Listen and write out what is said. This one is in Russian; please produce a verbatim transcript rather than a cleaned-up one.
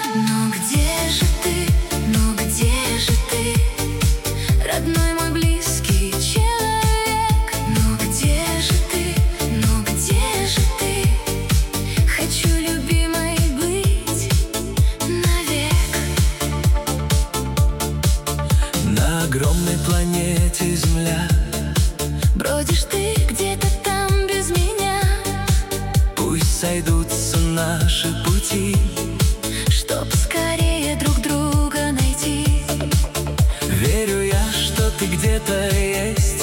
Но где же ты, ну где же ты, родной мой близкий человек? Ну где же ты, ну где же ты, хочу, любимой, быть навек. На огромной планете Земля Бродишь ты где-то там без меня. Пусть сойдутся наши пути, Чтоб скорее друг друга найти. верю я, что ты где-то есть.